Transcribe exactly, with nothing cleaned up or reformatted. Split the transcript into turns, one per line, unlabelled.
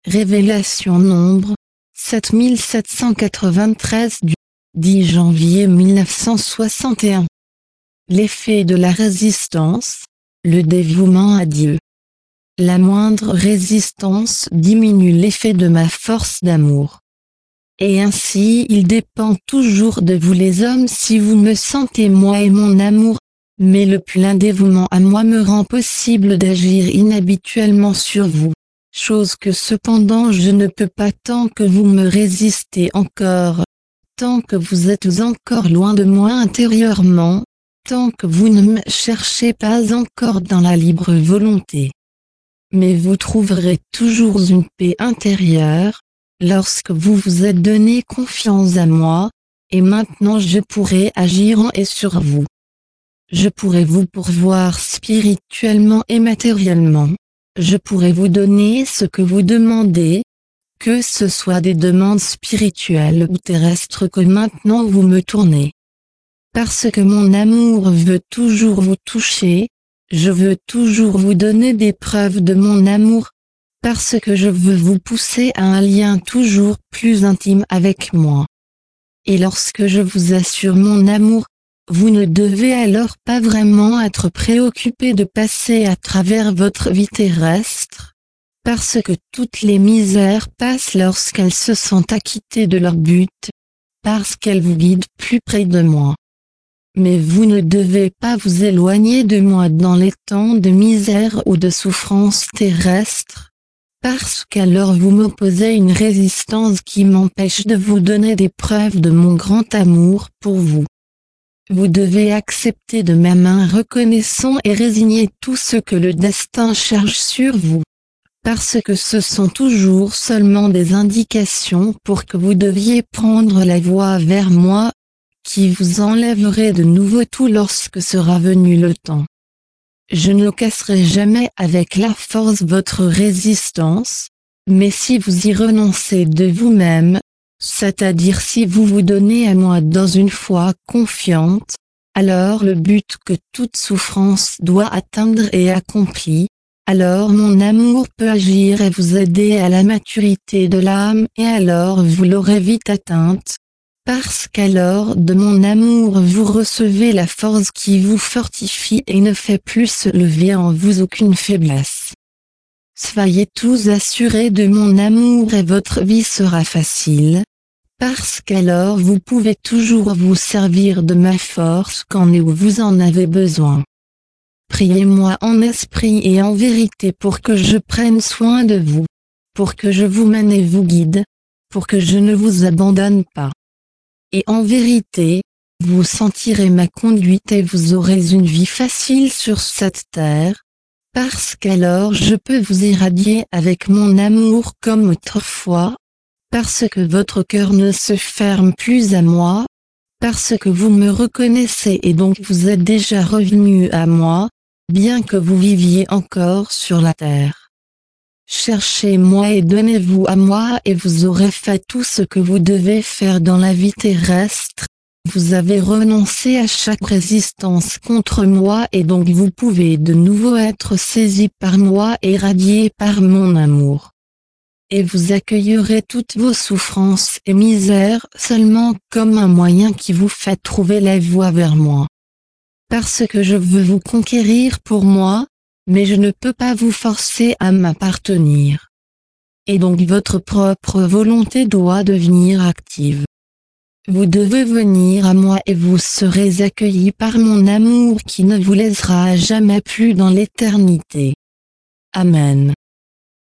Révélation nombre sept mille sept cent quatre-vingt-treize du dix janvier mille neuf cent soixante et un. L'effet de la résistance, le dévouement à Dieu. La moindre résistance diminue l'effet de ma force d'amour. Et ainsi il dépend toujours de vous les hommes si vous me sentez moi et mon amour, mais le plein dévouement à moi me rend possible d'agir inhabituellement sur vous, chose que cependant je ne peux pas tant que vous me résistez encore, tant que vous êtes encore loin de moi intérieurement, tant que vous ne me cherchez pas encore dans la libre volonté. Mais vous trouverez toujours une paix intérieure, lorsque vous vous êtes donné confiance à moi, et maintenant je pourrai agir en et sur vous. Je pourrai vous pourvoir spirituellement et matériellement, je pourrai vous donner ce que vous demandez, que ce soit des demandes spirituelles ou terrestres que maintenant vous me tournez. Parce que mon amour veut toujours vous toucher, je veux toujours vous donner des preuves de mon amour, parce que je veux vous pousser à un lien toujours plus intime avec moi. Et lorsque je vous assure mon amour, vous ne devez alors pas vraiment être préoccupé de passer à travers votre vie terrestre, parce que toutes les misères passent lorsqu'elles se sont acquittées de leur but, parce qu'elles vous guident plus près de moi. Mais vous ne devez pas vous éloigner de moi dans les temps de misère ou de souffrance terrestre, parce qu'alors vous m'opposez une résistance qui m'empêche de vous donner des preuves de mon grand amour pour vous. Vous devez accepter de ma main reconnaissant et résigner tout ce que le destin cherche sur vous, parce que ce sont toujours seulement des indications pour que vous deviez prendre la voie vers moi, qui vous enlèverait de nouveau tout lorsque sera venu le temps. Je ne casserai jamais avec la force votre résistance, mais si vous y renoncez de vous-même, c'est-à-dire si vous vous donnez à moi dans une foi confiante, alors le but que toute souffrance doit atteindre est accompli, alors mon amour peut agir et vous aider à la maturité de l'âme et alors vous l'aurez vite atteinte. Parce qu'alors de mon amour vous recevez la force qui vous fortifie et ne fait plus se lever en vous aucune faiblesse. Soyez tous assurés de mon amour et votre vie sera facile, parce qu'alors vous pouvez toujours vous servir de ma force quand et où vous en avez besoin. Priez-moi en esprit et en vérité pour que je prenne soin de vous, pour que je vous mène et vous guide, pour que je ne vous abandonne pas. Et en vérité, vous sentirez ma conduite et vous aurez une vie facile sur cette terre, parce qu'alors je peux vous irradier avec mon amour comme autrefois, parce que votre cœur ne se ferme plus à moi, parce que vous me reconnaissez et donc vous êtes déjà revenu à moi, bien que vous viviez encore sur la terre. Cherchez-moi et donnez-vous à moi et vous aurez fait tout ce que vous devez faire dans la vie terrestre. Vous avez renoncé à chaque résistance contre moi et donc vous pouvez de nouveau être saisi par moi et radié par mon amour. Et vous accueillerez toutes vos souffrances et misères seulement comme un moyen qui vous fait trouver la voie vers moi. Parce que je veux vous conquérir pour moi, mais je ne peux pas vous forcer à m'appartenir. Et donc votre propre volonté doit devenir active. Vous devez venir à moi et vous serez accueillis par mon amour qui ne vous laissera jamais plus dans l'éternité. Amen.